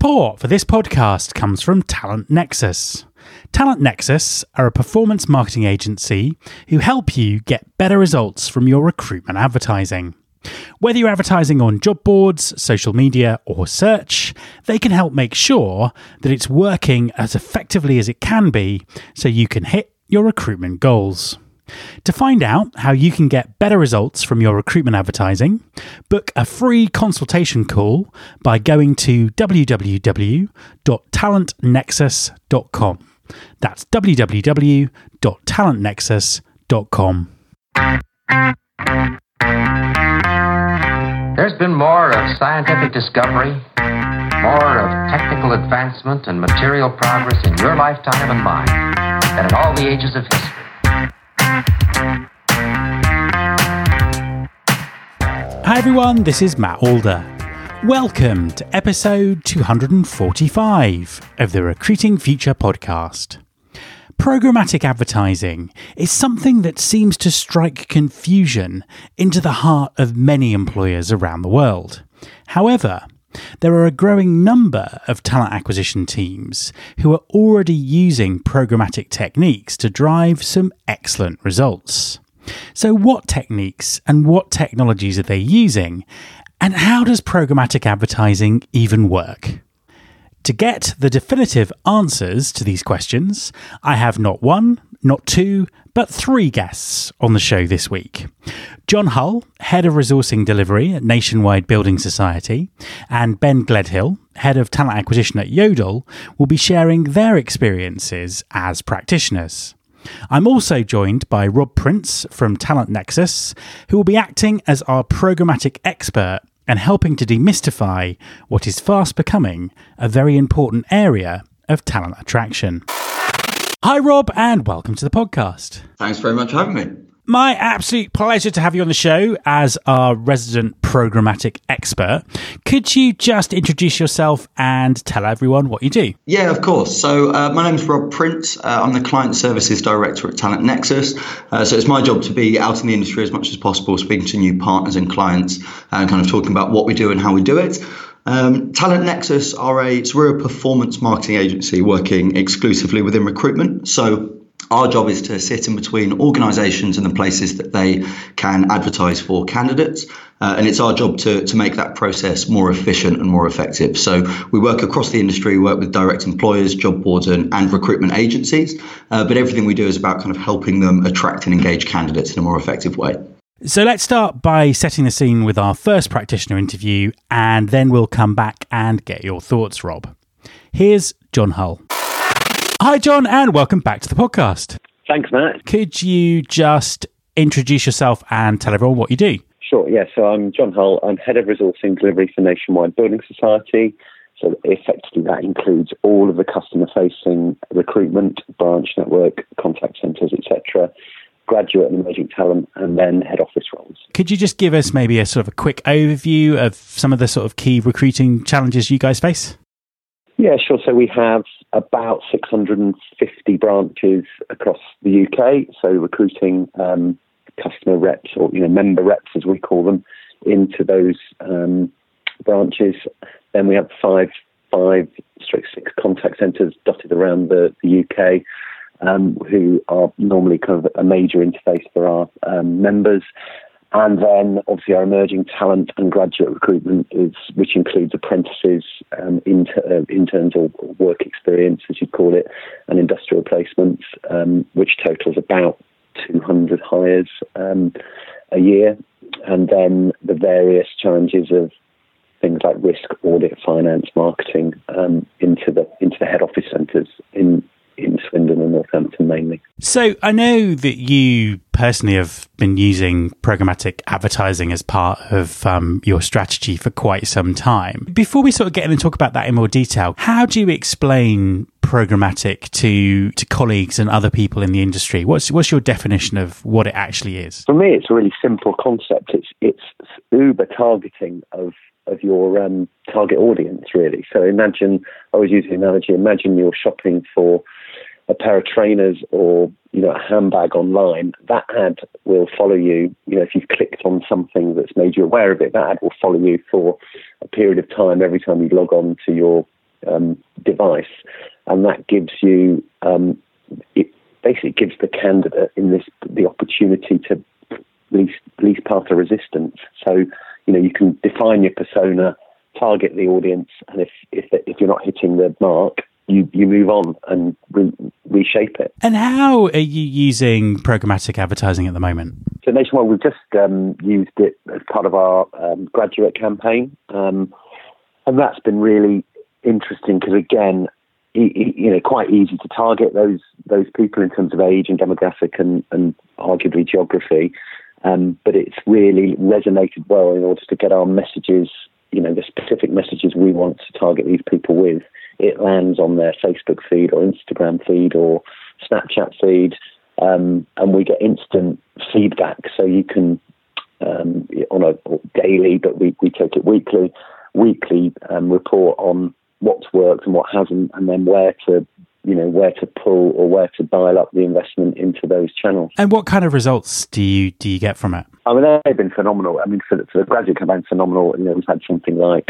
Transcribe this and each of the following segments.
Support for this podcast comes from Talent Nexus. Talent Nexus are a performance marketing agency who help you get better results from your recruitment advertising. Whether you're advertising on job boards, social media, or search, they can help make sure that it's working as effectively as it can be so you can hit your recruitment goals. To find out how you can get better results from your recruitment advertising, book a free consultation call by going to www.talentnexus.com. That's www.talentnexus.com. There's been more of scientific discovery, more of technical advancement and material progress in your lifetime and mine than in all the ages of history. Hi everyone, this is Matt Alder. Welcome to episode 245 of the Recruiting Future podcast. Programmatic advertising is something that seems to strike confusion into the heart of many employers around the world. However, there are a growing number of talent acquisition teams who are already using programmatic techniques to drive some excellent results. So what techniques and what technologies are they using? And how does programmatic advertising even work? To get the definitive answers to these questions, I have not one, not two, but three guests on the show this week. John Hull, Head of Resourcing Delivery at Nationwide Building Society, and Ben Gledhill, Head of Talent Acquisition at Yodel, will be sharing their experiences as practitioners. I'm also joined by Rob Prince from Talent Nexus, who will be acting as our programmatic expert and helping to demystify what is fast becoming a very important area of talent attraction. Hi Rob, and welcome to the podcast. Thanks very much for having me. My absolute pleasure to have you on the show as our resident programmatic expert. Could you just introduce yourself and tell everyone what you do? Yeah, of course. So my name's Rob Prince. I'm the Client Services Director at Talent Nexus. So it's my job to be out in the industry as much as possible, speaking to new partners and clients and kind of talking about what we do and how we do it. Talent Nexus we're a performance marketing agency working exclusively within recruitment. So our job is to sit in between organisations and the places that they can advertise for candidates. And it's our job to make that process more efficient and more effective. So we work across the industry, work with direct employers, job boards and recruitment agencies. But everything we do is about kind of helping them attract and engage candidates in a more effective way. So let's start by setting the scene with our first practitioner interview, and then we'll come back and get your thoughts, Rob. Here's John Hull. Hi, John, and welcome back to the podcast. Thanks, Matt. Could you just introduce yourself and tell everyone what you do? Sure, yeah. So I'm John Hull. I'm Head of Resourcing Delivery for Nationwide Building Society. So effectively that includes all of the customer-facing recruitment, branch network, contact centres, etc., graduate and emerging talent, and then head office roles. Could you just give us maybe a sort of a quick overview of some of the sort of key recruiting challenges you guys face? Yeah, sure. So we have about 650 branches across the UK. So recruiting customer reps or member reps, as we call them, into those branches. Then we have five, 6 contact centres dotted around the UK, who are normally kind of a major interface for our members. And then, obviously, our emerging talent and graduate recruitment which includes apprentices, interns or work experience, as you'd call it, and industrial placements, which totals about 200 hires a year. And then the various challenges of things like risk, audit, finance, marketing into the head office centres in Swindon and Northampton mainly. So I know that you personally have been using programmatic advertising as part of your strategy for quite some time. Before we sort of get in and talk about that in more detail, how do you explain programmatic to colleagues and other people in the industry? What's your definition of what it actually is? For me, it's a really simple concept. It's uber targeting of your target audience, really. So I always use the analogy, imagine you're shopping for a pair of trainers or, a handbag online. That ad will follow you. If you've clicked on something that's made you aware of it, that ad will follow you for a period of time every time you log on to your device, and that gives you it basically gives the candidate the opportunity to least path of resistance. So you can define your persona, target the audience, and if you're not hitting the mark, you move on and reshape it. And how are you using programmatic advertising at the moment? So nationwide, we've just used it as part of our graduate campaign, and that's been really interesting because, again, quite easy to target those people in terms of age and demographic and arguably geography, but it's really resonated well in order to get our messages, the specific messages we want to target these people with. It lands on their Facebook feed or Instagram feed or Snapchat feed, and we get instant feedback. So you can, on a daily, but we take it weekly report on what's worked and what hasn't, and then where to pull or where to dial up the investment into those channels. And what kind of results do you get from it? I mean, they've been phenomenal. I mean, for the graduate campaign, phenomenal. We've had something like,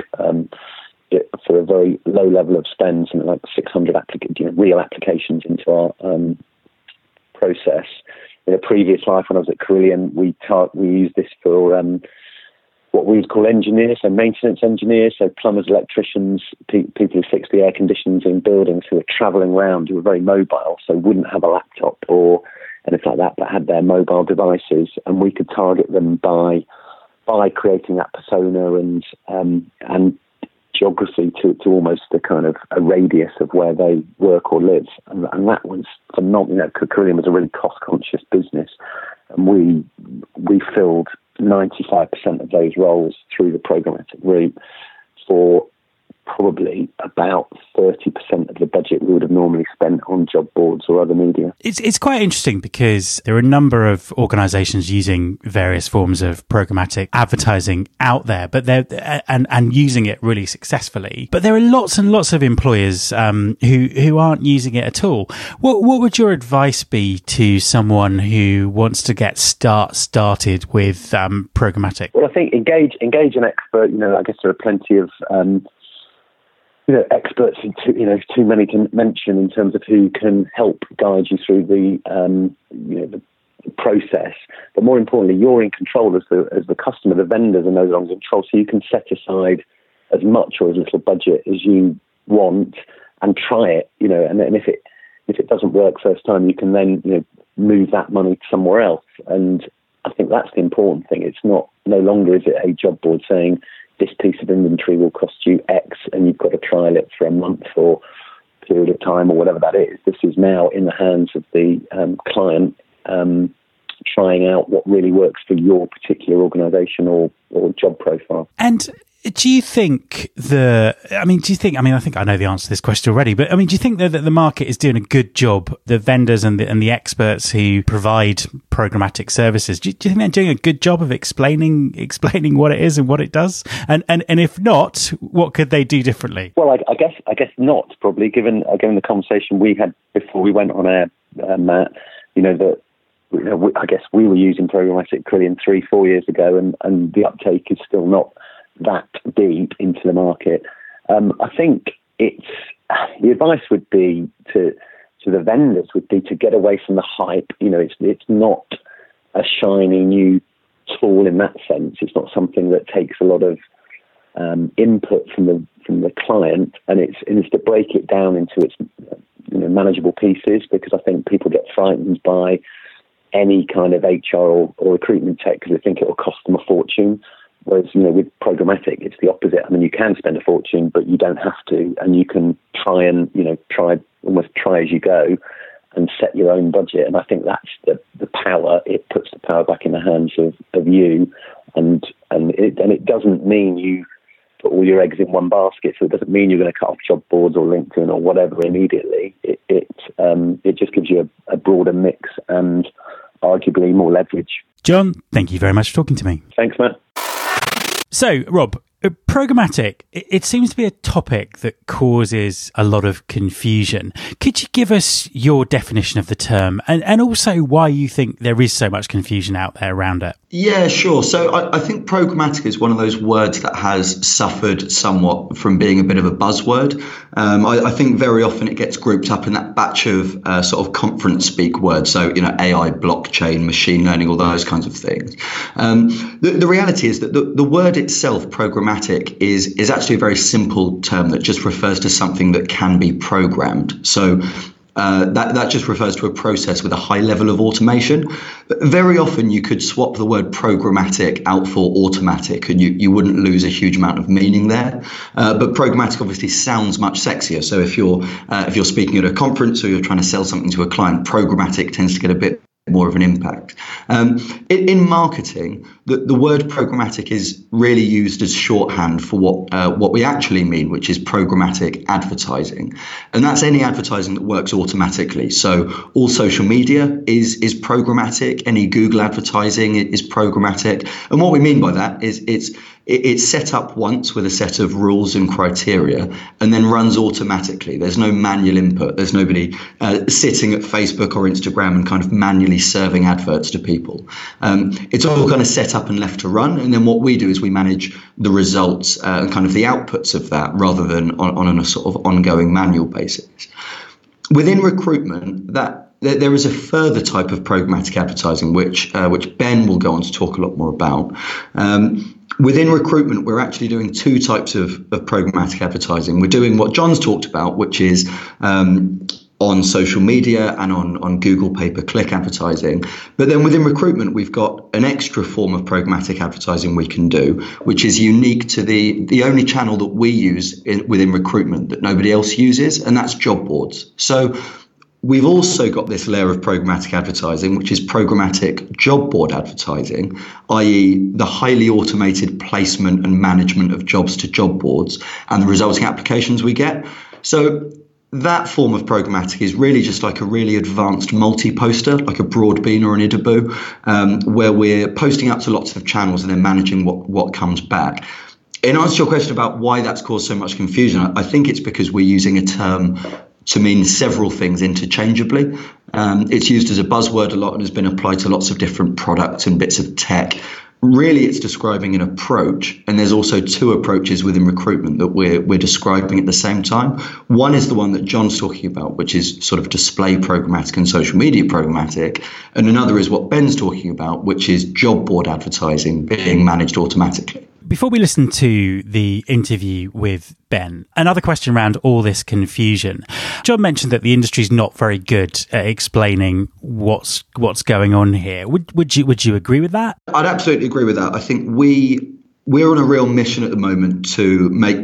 for a very low level of spend, something like 600 real applications into our process. In a previous life, when I was at Carillion, we used this for what we would call engineers, so maintenance engineers, so plumbers, electricians, people who fix the air conditions in buildings who are travelling around, who are very mobile, so wouldn't have a laptop or anything like that, but had their mobile devices, and we could target them by creating that persona and geography to almost a kind of a radius of where they work or live, and that was phenomenal. Carillion was a really cost-conscious business, and we filled 95% of those roles through the programmatic route for probably about 30% of the budget we would have normally spent on job boards or other media. It's quite interesting because there are a number of organisations using various forms of programmatic advertising out there, but and using it really successfully. But there are lots and lots of employers who aren't using it at all. What would your advice be to someone who wants to get started with programmatic? Well, I think engage an expert. I guess there are plenty of experts, too many to mention in terms of who can help guide you through the process. But more importantly, you're in control as the customer. The vendors are no longer in control, so you can set aside as much or as little budget as you want and try it. And then if it doesn't work first time, you can then move that money somewhere else. And I think that's the important thing. It's no longer is it a job board saying, this piece of inventory will cost you X and you've got to trial it for a month or period of time or whatever that is. This is now in the hands of the client trying out what really works for your particular organisation or job profile. And do you think I think I know the answer to this question already, but do you think that the market is doing a good job, the vendors and the experts who provide programmatic services, do you think they're doing a good job of explaining what it is and what it does? And if not, what could they do differently? Well, I guess not, probably, given the conversation we had before we went on air, Matt, I guess we were using programmatic Carillion 3-4 years ago, and the uptake is still not that deep into the market. I think the advice would be to the vendors would be to get away from the hype. It's not a shiny new tool in that sense. It's not something that takes a lot of input from the client, and it's to break it down into its manageable pieces, because I think people get frightened by any kind of HR or recruitment tech because they think it will cost them a fortune. Whereas, with programmatic, it's the opposite. You can spend a fortune, but you don't have to, and you can try as you go and set your own budget. And I think that's the power. It puts the power back in the hands of you, and it doesn't mean you put all your eggs in one basket. So it doesn't mean you're going to cut off job boards or LinkedIn or whatever immediately. It just gives you a broader mix and arguably more leverage. John, thank you very much for talking to me. Thanks, Matt. So, Rob, Programmatic, it seems to be a topic that causes a lot of confusion. Could you give us your definition of the term and also why you think there is so much confusion out there around it? Yeah, sure. So I think programmatic is one of those words that has suffered somewhat from being a bit of a buzzword. I think very often it gets grouped up in that batch of sort of conference speak words. So, AI, blockchain, machine learning, all those kinds of things. The reality is that the word itself, programmatic, is actually a very simple term that just refers to something that can be programmed. So that just refers to a process with a high level of automation. Very often you could swap the word programmatic out for automatic and you wouldn't lose a huge amount of meaning there. But programmatic obviously sounds much sexier. So if you're speaking at a conference or you're trying to sell something to a client, programmatic tends to get a bit more of an impact. In marketing, the word programmatic is really used as shorthand for what we actually mean, which is programmatic advertising. And that's any advertising that works automatically. So all social media is programmatic, any Google advertising is programmatic. And what we mean by that is it's set up once with a set of rules and criteria and then runs automatically. There's no manual input. There's nobody sitting at Facebook or Instagram and kind of manually serving adverts to people. It's all kind of set up and left to run. And then what we do is we manage the results and kind of the outputs of that rather than on a sort of ongoing manual basis. Within recruitment, there is a further type of programmatic advertising, which Ben will go on to talk a lot more about. Within recruitment, we're actually doing two types of programmatic advertising. We're doing what John's talked about, which is on social media and on Google pay-per-click advertising. But then within recruitment, we've got an extra form of programmatic advertising we can do, which is unique to the only channel that we use within recruitment that nobody else uses, and that's job boards. So we've also got this layer of programmatic advertising, which is programmatic job board advertising, i.e. the highly automated placement and management of jobs to job boards and the resulting applications we get. So that form of programmatic is really just like a really advanced multi-poster, like a Broadbean or an Idaboo, where we're posting up to lots of channels and then managing what comes back. In answer to your question about why that's caused so much confusion, I think it's because we're using a term to mean several things interchangeably. It's used as a buzzword a lot and has been applied to lots of different products and bits of tech. Really, it's describing an approach, and there's also two approaches within recruitment that we're describing at the same time. One is the one that John's talking about, which is sort of display programmatic and social media programmatic, and another is what Ben's talking about, which is job board advertising being managed automatically. Before we listen to the interview with Ben, another question around all this confusion. John mentioned that the industry is not very good at explaining what's going on here. Would you agree with that? I'd absolutely agree with that. I think we're on a real mission at the moment to make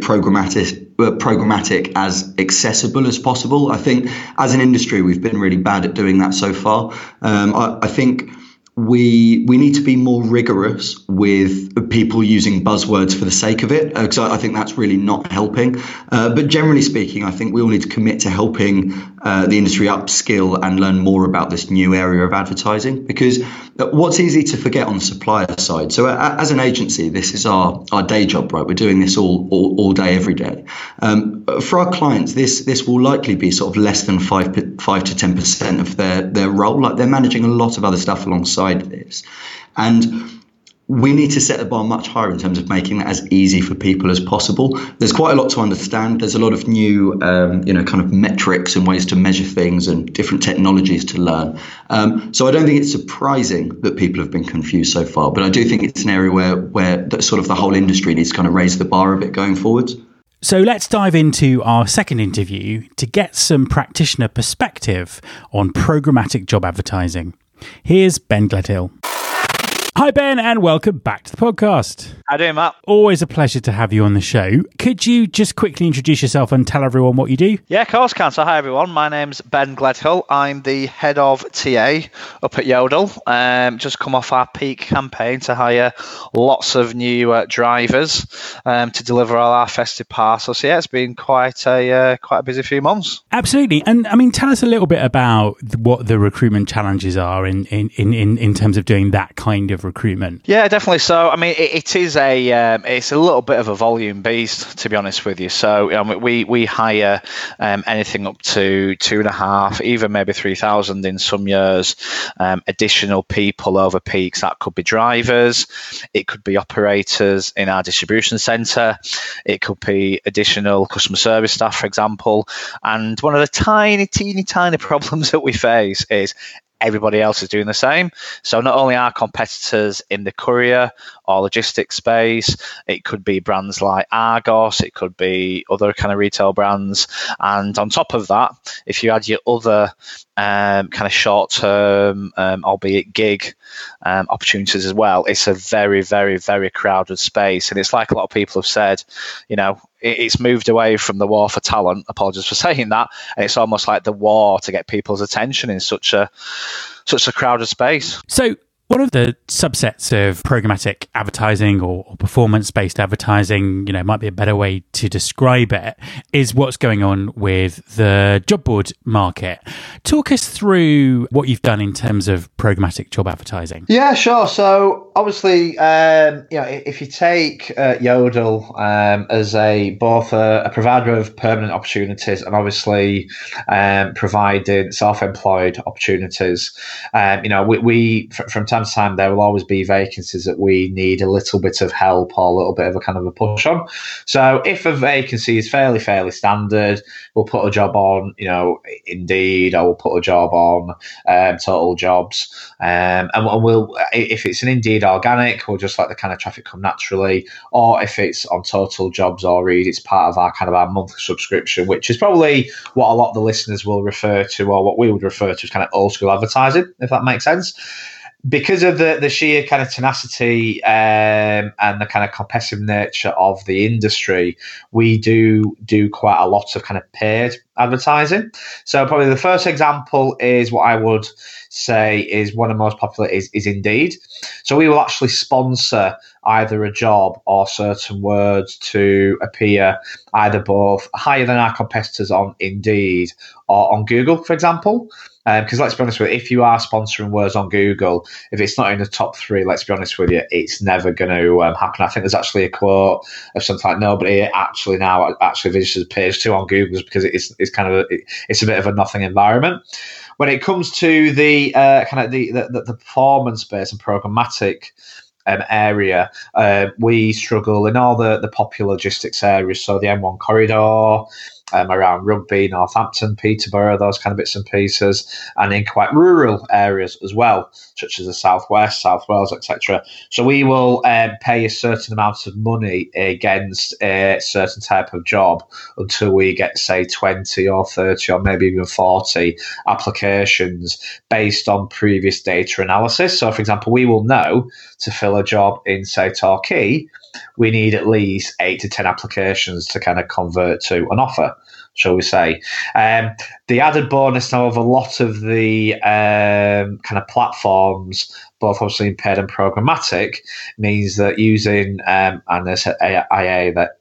programmatic as accessible as possible. I think as an industry, we've been really bad at doing that so far. I think we need to be more rigorous with people using buzzwords for the sake of it, because I think that's really not helping. But generally speaking, I think we all need to commit to helping the industry upskill and learn more about this new area of advertising, because what's easy to forget on the supplier side. So as an agency, this is our day job, right? We're doing this all day, every day. For our clients, this will likely be sort of less than 5 to 10% of their role. Like, they're managing a lot of other stuff alongside this. And we need to set the bar much higher in terms of making that as easy for people as possible. There's quite a lot to understand. There's a lot of new, kind of metrics and ways to measure things and different technologies to learn. So I don't think it's surprising that people have been confused so far, but I do think it's an area where sort of the whole industry needs to kind of raise the bar a bit going forwards. So let's dive into our second interview to get some practitioner perspective on programmatic job advertising. Here's Ben Gledhill. Hi, Ben, and welcome back to the podcast. How you doing, Matt? Always a pleasure to have you on the show. Could you just quickly introduce yourself and tell everyone what you do? Yeah, of course, can. So, hi, everyone. My name's Ben Gledhill. I'm the head of TA up at Yodel. Just come off our peak campaign to hire lots of new drivers to deliver all our festive parcels. So, yeah, it's been quite a busy few months. Absolutely. And, I mean, tell us a little bit about what the recruitment challenges are in terms of doing that kind of recruitment? Yeah, definitely. So, I mean, it is it's a little bit of a volume beast, to be honest with you. So, we hire anything up to 2.5, even maybe 3,000 in some years. Additional people over peaks. That could be drivers, it could be operators in our distribution centre, it could be additional customer service staff, for example. And one of the teeny problems that we face is everybody else is doing the same. So not only our competitors in the courier or logistics space, it could be brands like Argos, it could be other kind of retail brands. And on top of that, if you add your other kind of short-term, albeit gig opportunities as well, it's a very, very, very crowded space. And it's like a lot of people have said, it's moved away from the war for talent. Apologies for saying that. And it's almost like the war to get people's attention in such a crowded space. So one of the subsets of programmatic advertising or performance-based advertising, might be a better way to describe it, is what's going on with the job board market. Talk us through what you've done in terms of programmatic job advertising. Yeah, sure. So obviously, if you take Yodel as both a provider of permanent opportunities and obviously providing self-employed opportunities, we from time to time there will always be vacancies that we need a little bit of help or a little bit of a kind of a push on. So if a vacancy is fairly standard, we'll put a job on, Indeed, or we'll put a job on Total Jobs, and we'll, if it's an Indeed organic, we'll just let the kind of traffic come naturally, or if it's on Total Jobs or Reed, it's part of our monthly subscription, which is probably what a lot of the listeners will refer to, or what we would refer to as kind of old school advertising, if that makes sense. Because of the sheer kind of tenacity and the kind of competitive nature of the industry, we do quite a lot of kind of paid advertising. So probably the first example is what I would say is one of the most popular is Indeed. So we will actually sponsor either a job or certain words to appear either both higher than our competitors on Indeed or on Google, for example. Because let's be honest with you, if you are sponsoring words on Google, if it's not in the top 3, let's be honest with you, it's never going to happen. I think there's actually a quote of something like, nobody actually visits page 2 on Google because it's a bit of a nothing environment. When it comes to the the performance-based and programmatic area, we struggle in all the popular logistics areas. So the M1 corridor, around Rugby, Northampton, Peterborough, those kind of bits and pieces, and in quite rural areas as well, such as the Southwest, South Wales, etc. So we will pay a certain amount of money against a certain type of job until we get, say, 20 or 30 or maybe even 40 applications based on previous data analysis. So, for example, we will know to fill a job in, say, Torquay, we need at least 8 to 10 applications to kind of convert to an offer, shall we say. The added bonus now of a lot of the kind of platforms, both obviously in paid and programmatic, means that using, and there's AI that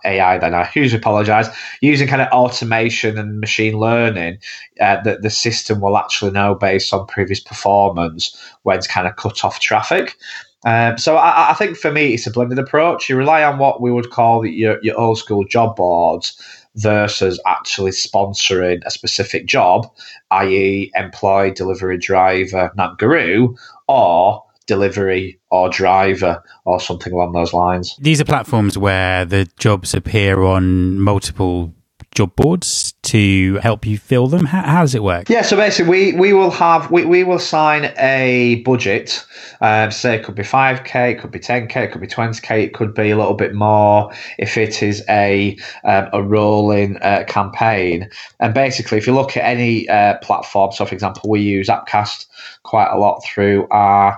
I hugely apologise, using kind of automation and machine learning, that the system will actually know based on previous performance when to kind of cut off traffic. So I think for me, it's a blended approach. You rely on what we would call your old school job boards versus actually sponsoring a specific job, i.e. employee, delivery driver, Nagaroo, or delivery or driver or something along those lines. These are platforms where the jobs appear on multiple job boards to help you fill them. How does it work? Yeah, so basically we will sign a budget. Say it could be 5k, it could be 10k, it could be 20k, it could be a little bit more if it is a rolling campaign. And basically, if you look at any platform, so for example, we use Appcast quite a lot through our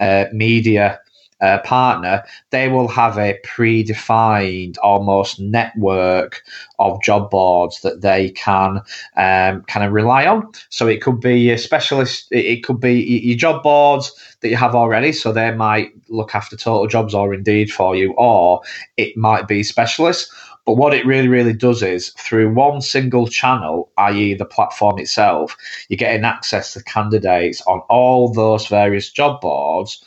media partner, they will have a predefined almost network of job boards that they can kind of rely on. So it could be a specialist, it could be your job boards that you have already, so they might look after Total Jobs or Indeed for you, or it might be specialists. But what it really, really does is through one single channel, i.e. the platform itself, you're getting access to candidates on all those various job boards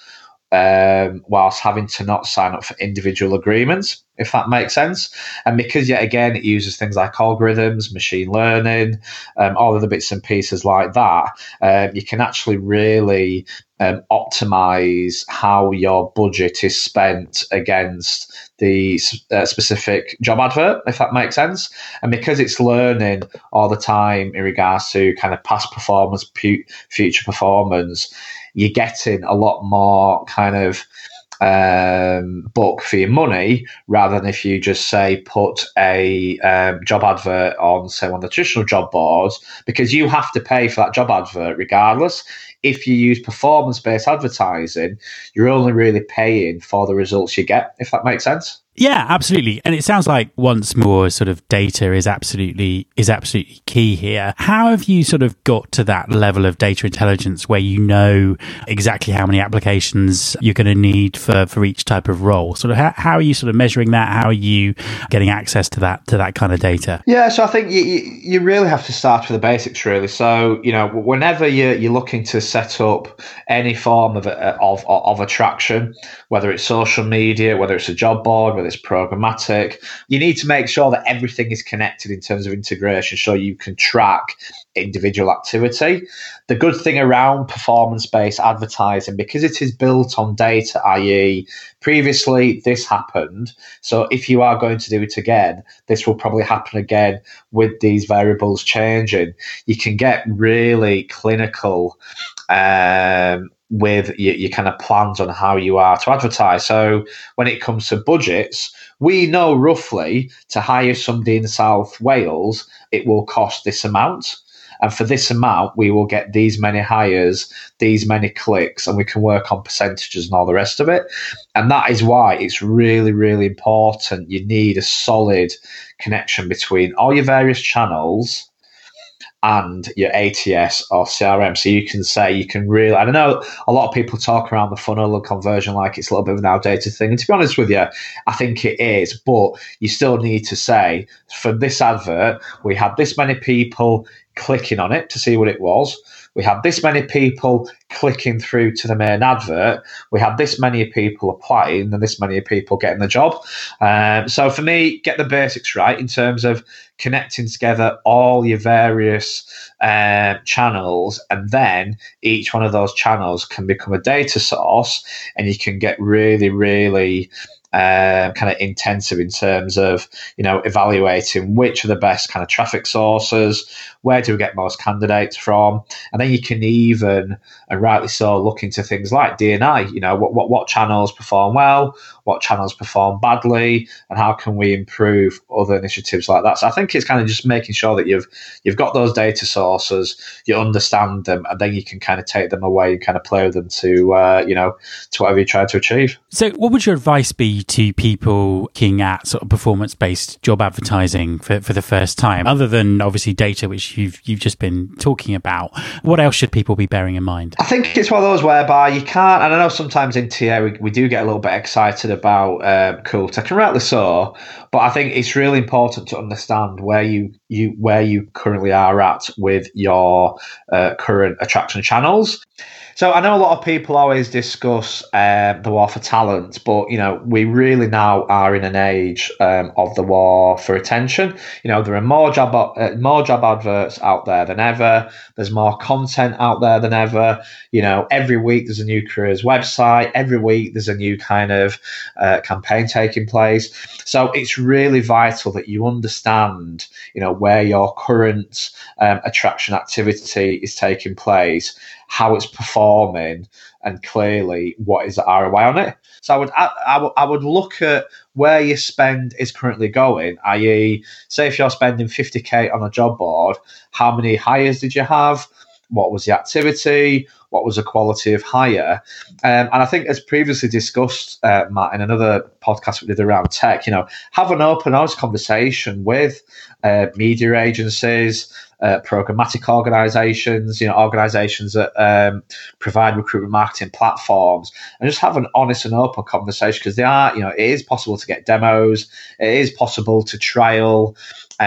whilst having to not sign up for individual agreements, if that makes sense. And because, yet again, it uses things like algorithms, machine learning, all of the bits and pieces like that, you can actually really optimize how your budget is spent against the specific job advert, if that makes sense. And because it's learning all the time in regards to kind of past performance, future performance, you're getting a lot more kind of book for your money, rather than if you just say put a job advert on, say, one of the traditional job boards, because you have to pay for that job advert regardless. If you use performance-based advertising, you're only really paying for the results you get, if that makes sense. Yeah, absolutely. And it sounds like, once more, sort of data is absolutely key here. How have you sort of got to that level of data intelligence where you know exactly how many applications you're going to need for each type of role? Sort of how are you sort of measuring that? How are you getting access to that kind of data? Yeah, so I think you really have to start with the basics, really. So, whenever you're looking to set up any form of attraction, whether it's social media, whether it's a job board, whether it's programmatic, you need to make sure that everything is connected in terms of integration, so you can track individual activity. The good thing around performance-based advertising, because it is built on data, i.e. previously this happened, so if you are going to do it again, this will probably happen again with these variables changing. You can get really clinical with your kind of plans on how you are to advertise. So when it comes to budgets, we know roughly to hire somebody in South Wales, it will cost this amount. And for this amount, we will get these many hires, these many clicks, and we can work on percentages and all the rest of it. And that is why it's really, really important. You need a solid connection between all your various channels and your ATS or CRM. So you can really, I don't know, a lot of people talk around the funnel and conversion like it's a little bit of an outdated thing. And to be honest with you, I think it is, but you still need to say, for this advert, we had this many people clicking on it to see what it was. We had this many people clicking through to the main advert. We had this many people applying and this many people getting the job. So for me, get the basics right in terms of connecting together all your various channels, and then each one of those channels can become a data source, and you can get really, really kind of intensive in terms of, evaluating which are the best kind of traffic sources, where do we get most candidates from, and then you can even, and rightly so, look into things like D&I, what channels perform well, what channels perform badly, and how can we improve other initiatives like that. So I think it's kind of just making sure that you've got those data sources, you understand them, and then you can kind of take them away and kind of play with them to whatever you try to achieve. So what would your advice be to people looking at sort of performance-based job advertising for the first time, other than obviously data, which you've just been talking about? What else should people be bearing in mind? I think it's one of those whereby you can't, and I know sometimes in TA we do get a little bit excited about cool tech, and rightly so, but I think it's really important to understand where you currently are at with your current attraction channels. So I know a lot of people always discuss the war for talent, but we really now are in an age of the war for attention. There are more job adverts out there than ever. There's more content out there than ever. Every week there's a new careers website. Every week there's a new kind of campaign taking place. So it's really vital that you understand, where your current attraction activity is taking place, how it's performing, and clearly what is the ROI on it. So I would look at where your spend is currently going, i.e., say if you're spending 50k on a job board, how many hires did you have? What was the activity? What was the quality of hire? And I think, as previously discussed, Matt, in another podcast we did around tech, have an open, honest conversation with media agencies, programmatic organizations, organizations that provide recruitment marketing platforms, and just have an honest and open conversation, because they are, it is possible to get demos. It is possible to trial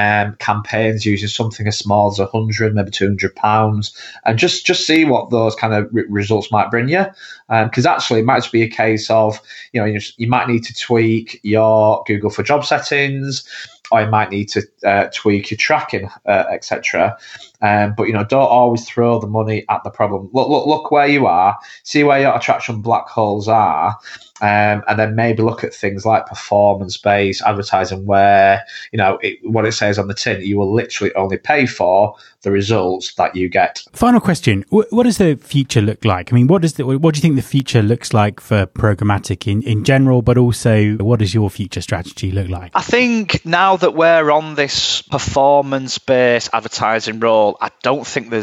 campaigns using something as small as £100, maybe £200, and just see what those kind kind of results might bring you. Because actually, it might just be a case of, you might need to tweak your Google for Job settings, or you might need to tweak your tracking, etc. But don't always throw the money at the problem. Look where you are, see where your attraction black holes are, and then maybe look at things like performance-based advertising, where what it says on the tin, you will literally only pay for the results that you get. Final question: what does the future look like? I mean, what do you think the future looks like for programmatic in general, but also what does your future strategy look like? I think now that we're on this performance-based advertising role, I don't think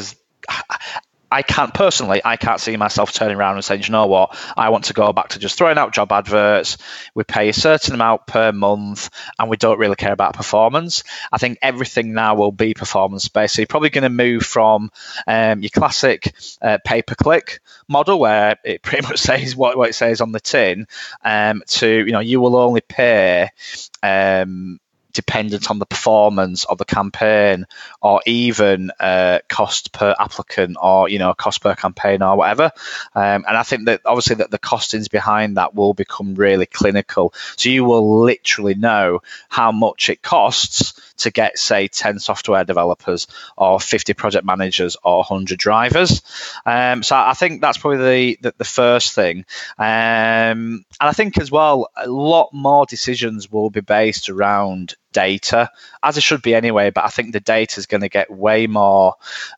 I can't see myself turning around and saying, you know what, I want to go back to just throwing out job adverts. We pay a certain amount per month and we don't really care about performance. I think everything now will be performance-based. So you're probably going to move from your classic pay-per-click model, where it pretty much says what it says on the tin, to, you will only pay dependent on the performance of the campaign, or even cost per applicant, or cost per campaign, or whatever. And I think that obviously that the costings behind that will become really clinical. So you will literally know how much it costs to get, say, 10 software developers, or 50 project managers, or 100 drivers. So I think that's probably the first thing. And I think as well, a lot more decisions will be based around data, as it should be anyway, but I think the data is going to get way more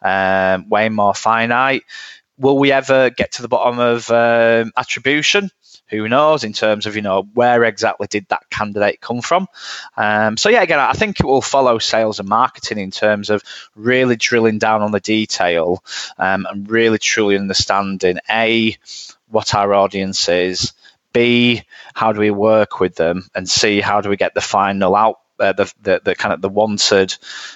finite. Will we ever get to the bottom of attribution? Who knows, in terms of, where exactly did that candidate come from? So yeah, again, I think it will follow sales and marketing in terms of really drilling down on the detail, and really truly understanding, A, what our audience is, B, how do we work with them, and C, how do we get the final out, the kind of the wanted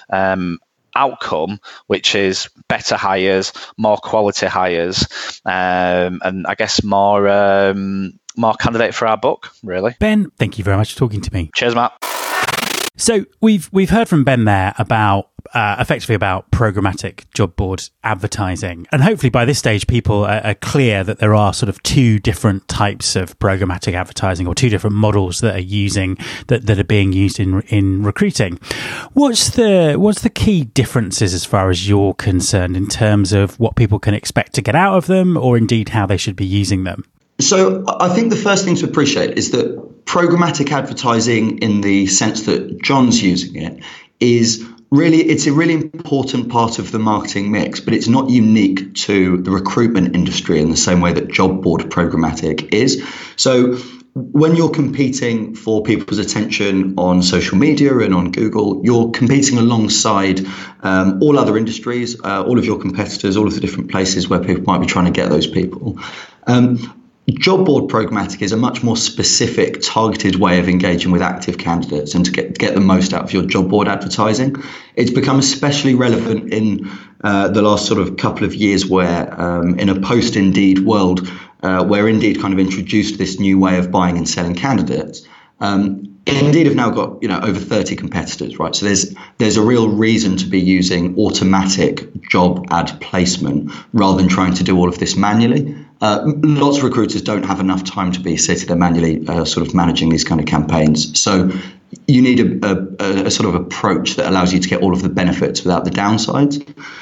outcome, which is better hires, more quality hires, and I guess more candidate for our book, really. Ben, thank you very much for talking to me. Cheers, Matt. So we've heard from Ben there about effectively about programmatic job board advertising, and hopefully by this stage people are clear that there are sort of two different types of programmatic advertising, or two different models that are being used in recruiting. What's the key differences as far as you're concerned in terms of what people can expect to get out of them, or indeed how they should be using them? So I think the first thing to appreciate is that programmatic advertising, in the sense that John's using it, it's a really important part of the marketing mix, but it's not unique to the recruitment industry in the same way that job board programmatic is. So when you're competing for people's attention on social media and on Google, you're competing alongside all other industries, all of your competitors, all of the different places where people might be trying to get those people. Job board programmatic is a much more specific, targeted way of engaging with active candidates and to get the most out of your job board advertising. It's become especially relevant in the last sort of couple of years, where in a post-Indeed world, where Indeed kind of introduced this new way of buying and selling candidates. Indeed have now got over 30 competitors, right? So there's a real reason to be using automatic job ad placement rather than trying to do all of this manually. Lots of recruiters don't have enough time to be sitting there manually sort of managing these kind of campaigns. So you need a sort of approach that allows you to get all of the benefits without the downsides.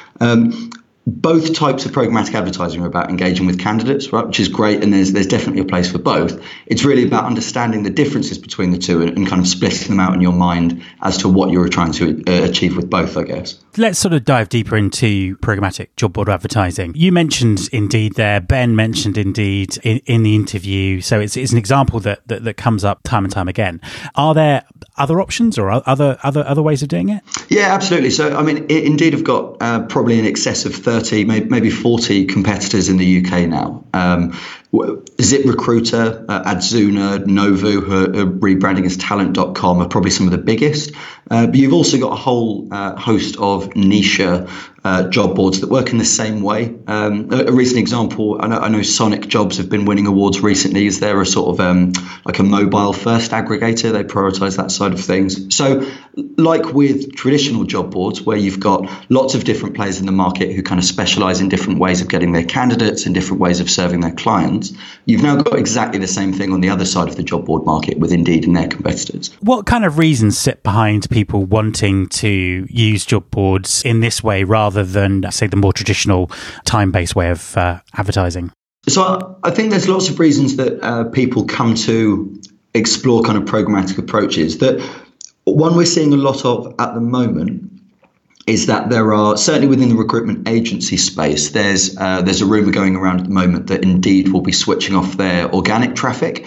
Both types of programmatic advertising are about engaging with candidates, right, which is great, and there's definitely a place for both. It's really about understanding the differences between the two and kind of splitting them out in your mind as to what you're trying to achieve with both, I guess. Let's sort of dive deeper into programmatic job board advertising. You mentioned Indeed there. Ben mentioned Indeed in the interview. So it's an example that comes up time and time again. Are there other options or other ways of doing it? Yeah, absolutely. So, I mean, Indeed have got probably in excess of 30, maybe 40 competitors in the UK now. ZipRecruiter, Adzuna, Novu, who are rebranding as Talent.com, are probably some of the biggest. But you've also got a whole host of niche job boards that work in the same way. A recent example, I know Sonic Jobs have been winning awards recently. Is there a sort of like a mobile first aggregator? They prioritize that side of things. So like with traditional job boards, where you've got lots of different players in the market who kind of specialize in different ways of getting their candidates and different ways of serving their clients, you've now got exactly the same thing on the other side of the job board market with Indeed and their competitors. What kind of reasons sit behind people wanting to use job boards in this way rather than, say, the more traditional time-based way of advertising? So I think there's lots of reasons that people come to explore kind of programmatic approaches. That one we're seeing a lot of at the moment is that there are, certainly within the recruitment agency space, there's a rumour going around at the moment that Indeed will be switching off their organic traffic.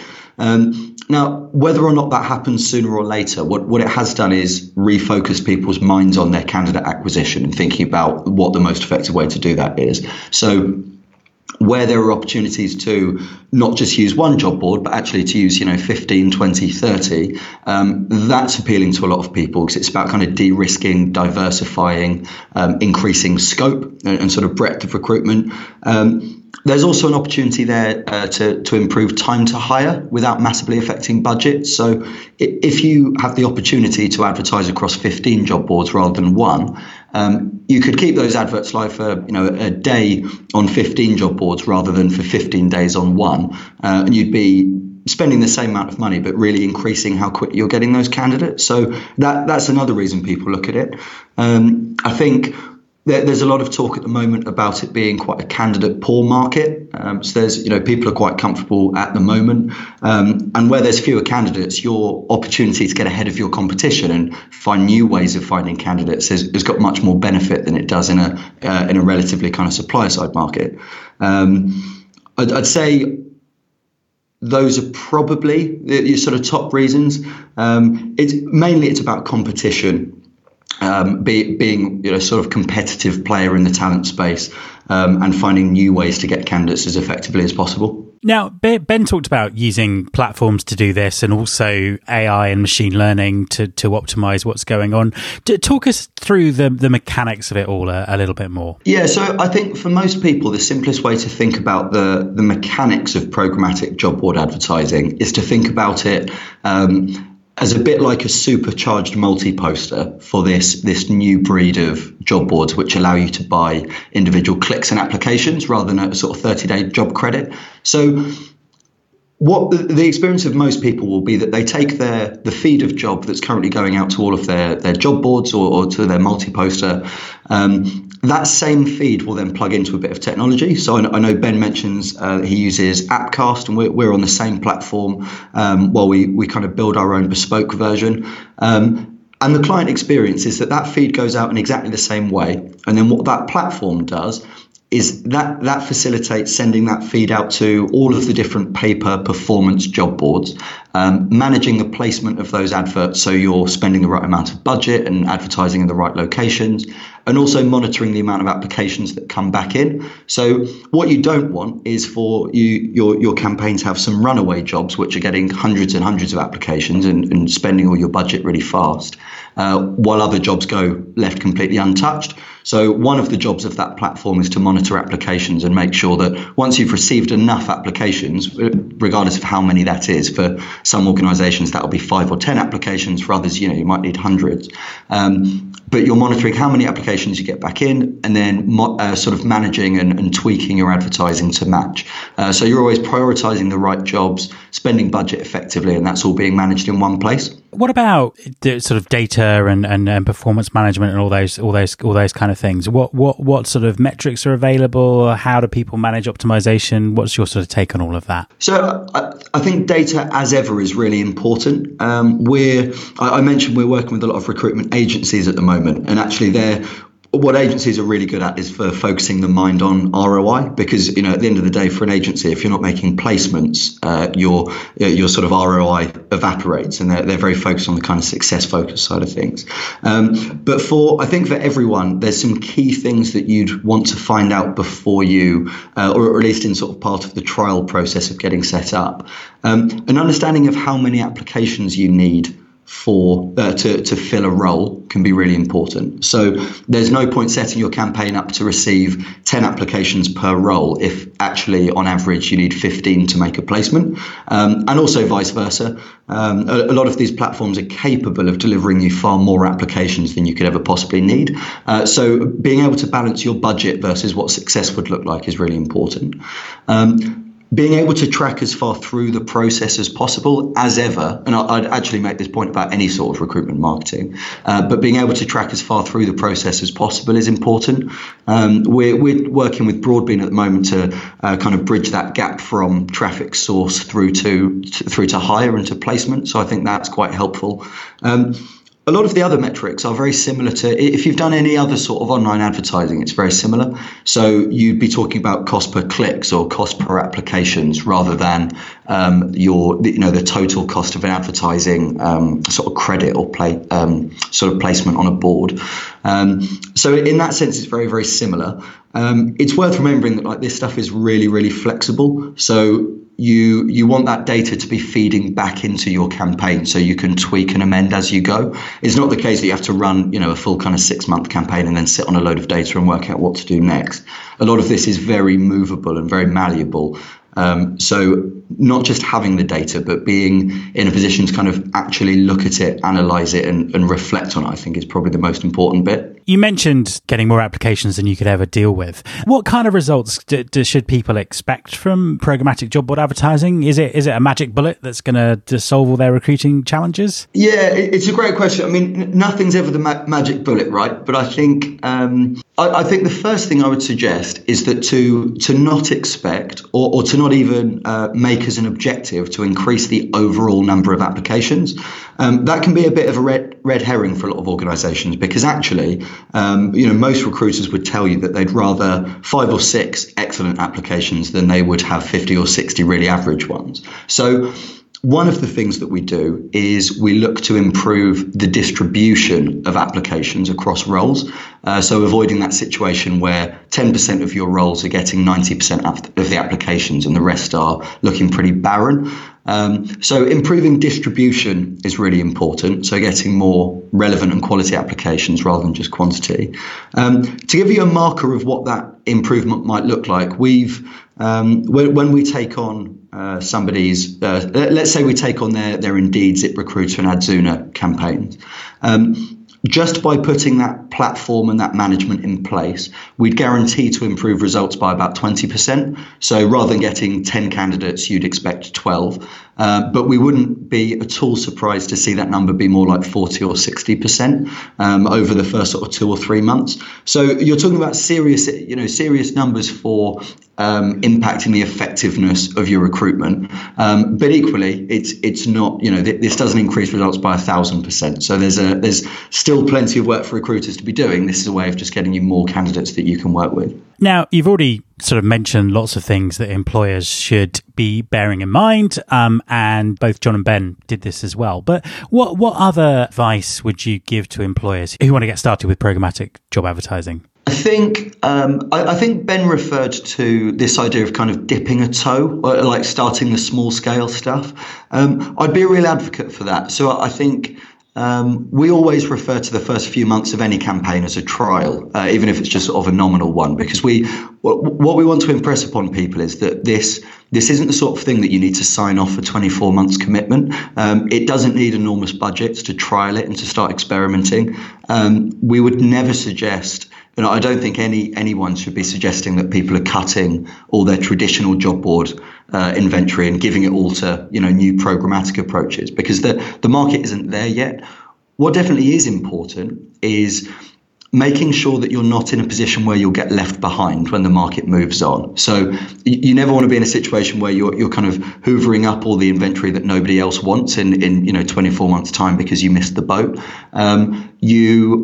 Now, whether or not that happens sooner or later, what it has done is refocus people's minds on their candidate acquisition and thinking about what the most effective way to do that is. So where there are opportunities to not just use one job board, but actually to use, 15, 20, 30, that's appealing to a lot of people because it's about kind of de-risking, diversifying, increasing scope and sort of breadth of recruitment. There's also an opportunity there to improve time to hire without massively affecting budget. So if you have the opportunity to advertise across 15 job boards rather than one, you could keep those adverts live for a day on 15 job boards rather than for 15 days on one, and you'd be spending the same amount of money but really increasing how quick you're getting those candidates. So that's another reason people look at it. I think there's a lot of talk at the moment about it being quite a candidate poor market. So there's, people are quite comfortable at the moment. And where there's fewer candidates, your opportunity to get ahead of your competition and find new ways of finding candidates has got much more benefit than it does in a relatively kind of supply side market. I'd say those are probably the sort of top reasons. It's about competition. Being sort of competitive player in the talent space and finding new ways to get candidates as effectively as possible. Now, Ben talked about using platforms to do this and also AI and machine learning to optimize what's going on. Talk us through the mechanics of it all a little bit more. Yeah, so I think for most people, the simplest way to think about the mechanics of programmatic job board advertising is to think about it as a bit like a supercharged multi-poster for this new breed of job boards, which allow you to buy individual clicks and applications rather than a sort of 30-day job credit. So what the experience of most people will be that they take the feed of job that's currently going out to all of their job boards or to their multi-poster. That same feed will then plug into a bit of technology. So I know Ben mentions he uses Appcast, and we're on the same platform while we kind of build our own bespoke version. And the client experience is that feed goes out in exactly the same way. And then what that platform does is that facilitates sending that feed out to all of the different paper performance job boards, managing the placement of those adverts so you're spending the right amount of budget and advertising in the right locations, and also monitoring the amount of applications that come back in. So what you don't want is for your campaign to have some runaway jobs which are getting hundreds and hundreds of applications and spending all your budget really fast, while other jobs go left completely untouched. So one of the jobs of that platform is to monitor applications and make sure that once you've received enough applications, regardless of how many that is, for some organizations that'll be 5 or 10 applications, for others, you might need hundreds. But you're monitoring how many applications you get back in, and then sort of managing and tweaking your advertising to match. So you're always prioritizing the right jobs, spending budget effectively, and that's all being managed in one place. What about the sort of data and performance management and all those kind of things? What sort of metrics are available? How do people manage optimization? What's your sort of take on all of that? So I think data, as ever, is really important. I mentioned we're working with a lot of recruitment agencies at the moment, and actually what agencies are really good at is for focusing the mind on ROI, because at the end of the day, for an agency, if you're not making placements, your sort of ROI evaporates, and they're very focused on the kind of success focused side of things. But I think for everyone, there's some key things that you'd want to find out before you, or at least in sort of part of the trial process of getting set up. An understanding of how many applications you need to fill a role can be really important. So there's no point setting your campaign up to receive 10 applications per role if actually on average you need 15 to make a placement, and also vice versa. A lot of these platforms are capable of delivering you far more applications than you could ever possibly need. So being able to balance your budget versus what success would look like is really important. Being able to track as far through the process as possible, as ever, and I'd actually make this point about any sort of recruitment marketing, but being able to track as far through the process as possible is important. We're working with Broadbean at the moment to kind of bridge that gap from traffic source through to hire and to placement. So I think that's quite helpful. A lot of the other metrics are very similar to, if you've done any other sort of online advertising, it's very similar. So you'd be talking about cost per clicks or cost per applications rather than the total cost of an advertising sort of credit or sort of placement on a board. So in that sense, it's very, very similar. It's worth remembering that this stuff is really, really flexible. So you want that data to be feeding back into your campaign so you can tweak and amend as you go. It's not the case that you have to run, a full kind of 6-month campaign and then sit on a load of data and work out what to do next. A lot of this is very movable and very malleable. So not just having the data, but being in a position to kind of actually look at it, analyze it and reflect on it, I think is probably the most important bit. You mentioned getting more applications than you could ever deal with. What kind of results should people expect from programmatic job board advertising? Is it a magic bullet that's going to solve all their recruiting challenges? Yeah, it's a great question. I mean, nothing's ever the magic bullet, right? But I think I think the first thing I would suggest is that to not expect or to not even make as an objective to increase the overall number of applications. That can be a bit of a red herring for a lot of organisations, because actually, most recruiters would tell you that they'd rather 5 or 6 excellent applications than they would have 50 or 60 really average ones. So one of the things that we do is we look to improve the distribution of applications across roles. So avoiding that situation where 10% of your roles are getting 90% of the applications and the rest are looking pretty barren. So improving distribution is really important. So getting more relevant and quality applications rather than just quantity. To give you a marker of what that improvement might look like, when we take on somebody's, let's say we take on their Indeed, ZipRecruiter and Adzuna campaigns. Just by putting that platform and that management in place, we'd guarantee to improve results by about 20%. So rather than getting 10 candidates, you'd expect 12. But we wouldn't be at all surprised to see that number be more like 40 or 60% over the first sort of 2 or 3 months. So you're talking about serious numbers for impacting the effectiveness of your recruitment. But equally, it's not, this doesn't increase results by 1,000%. So there's still plenty of work for recruiters to be doing. This is a way of just getting you more candidates that you can work with. Now, you've already sort of mentioned lots of things that employers should be bearing in mind, and both John and Ben did this as well. But what other advice would you give to employers who want to get started with programmatic job advertising? I think Ben referred to this idea of kind of dipping a toe, or like starting the small scale stuff. I'd be a real advocate for that. So I think we always refer to the first few months of any campaign as a trial, even if it's just sort of a nominal one, because what we want to impress upon people is that this isn't the sort of thing that you need to sign off for 24 months commitment. It doesn't need enormous budgets to trial it and to start experimenting. We would never suggest, I don't think anyone should be suggesting that people are cutting all their traditional job board inventory and giving it all to new programmatic approaches, because the market isn't there yet. What definitely is important is making sure that you're not in a position where you'll get left behind when the market moves on. So you never want to be in a situation where you're kind of hoovering up all the inventory that nobody else wants in 24 months time because you missed the boat. You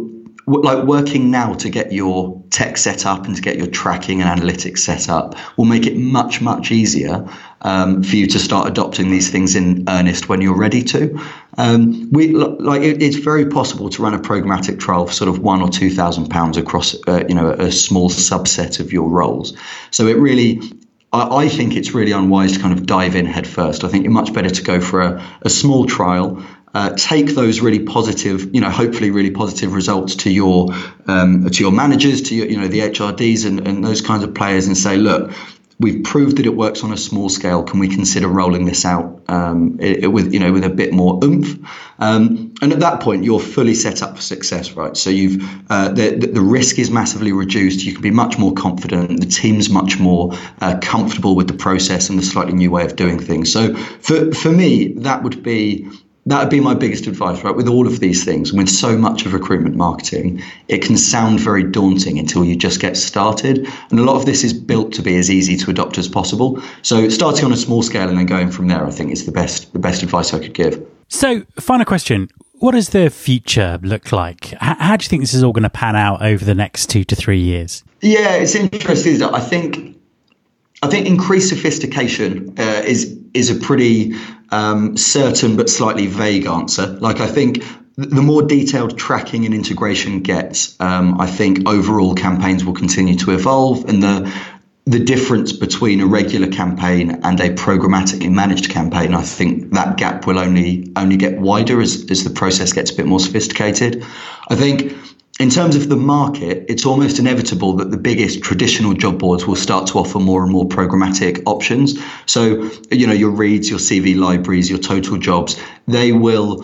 working now to get your tech set up and to get your tracking and analytics set up will make it much, much easier for you to start adopting these things in earnest when you're ready to. It's very possible to run a programmatic trial for sort of £1,000 or £2,000 across a small subset of your roles. So it really, I think it's really unwise to kind of dive in head first. I think you're much better to go for a small trial. Take those really positive, hopefully really positive results to your managers, to your, the HRDs and those kinds of players, and say, look, we've proved that it works on a small scale. Can we consider rolling this out with a bit more oomph? And at that point, you're fully set up for success, right? So you've the risk is massively reduced. You can be much more confident. The team's much more comfortable with the process and the slightly new way of doing things. So for me, that would be my biggest advice, right? With all of these things, with so much of recruitment marketing, it can sound very daunting until you just get started. And a lot of this is built to be as easy to adopt as possible. So starting on a small scale and then going from there, I think is the best advice I could give. So, final question. What does the future look like? How do you think this is all going to pan out over the next 2 to 3 years? Yeah, it's interesting. I think increased sophistication is a pretty certain but slightly vague answer. Like, I think the more detailed tracking and integration gets, I think overall campaigns will continue to evolve, and the difference between a regular campaign and a programmatically managed campaign, I think that gap will only get wider as the process gets a bit more sophisticated. I think in terms of the market, it's almost inevitable that the biggest traditional job boards will start to offer more and more programmatic options. So, your Reeds, your CV libraries, your Total Jobs, they will,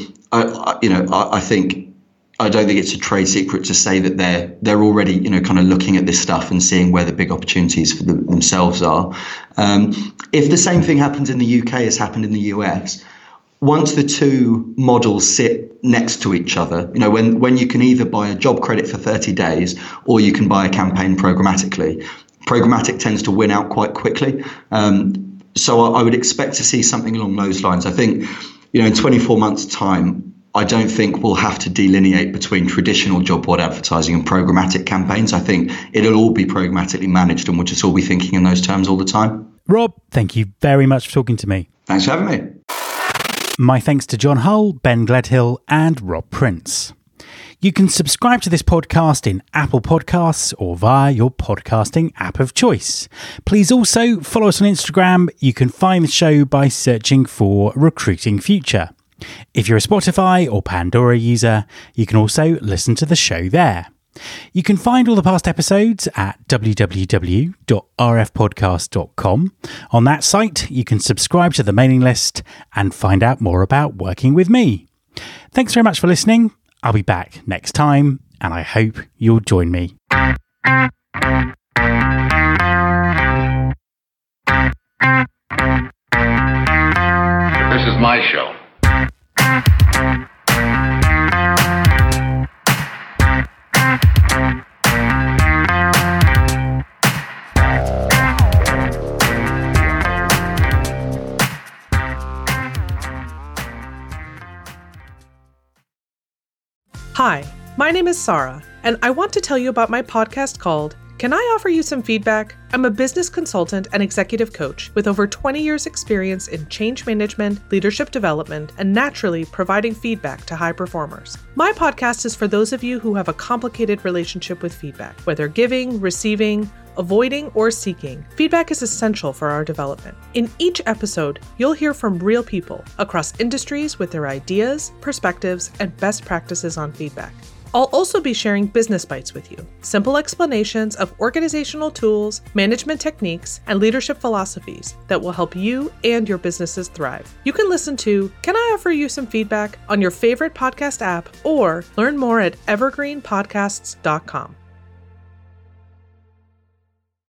I don't think it's a trade secret to say that they're already, kind of looking at this stuff and seeing where the big opportunities for themselves are. If the same thing happens in the UK as happened in the US, once the two models sit next to each other, when you can either buy a job credit for 30 days or you can buy a campaign programmatically, programmatic tends to win out quite quickly. So I would expect to see something along those lines. I think, in 24 months' time, I don't think we'll have to delineate between traditional job board advertising and programmatic campaigns. I think it'll all be programmatically managed, and we'll just all be thinking in those terms all the time. Rob, thank you very much for talking to me. Thanks for having me. My thanks to John Hull, Ben Gledhill, and Rob Prince. You can subscribe to this podcast in Apple Podcasts or via your podcasting app of choice. Please also follow us on Instagram. You can find the show by searching for Recruiting Future. If you're a Spotify or Pandora user, you can also listen to the show there. You can find all the past episodes at www.rfpodcast.com. On that site, you can subscribe to the mailing list and find out more about working with me. Thanks very much for listening. I'll be back next time, and I hope you'll join me. This is my show. Hi, my name is Sarah, and I want to tell you about my podcast called Can I Offer You Some Feedback? I'm a business consultant and executive coach with over 20 years experience in change management, leadership development, and naturally providing feedback to high performers. My podcast is for those of you who have a complicated relationship with feedback, whether giving, receiving, avoiding, or seeking. Feedback is essential for our development. In each episode, you'll hear from real people across industries with their ideas, perspectives, and best practices on feedback. I'll also be sharing business bites with you, simple explanations of organizational tools, management techniques, and leadership philosophies that will help you and your businesses thrive. You can listen to Can I Offer You Some Feedback on your favorite podcast app, or learn more at evergreenpodcasts.com.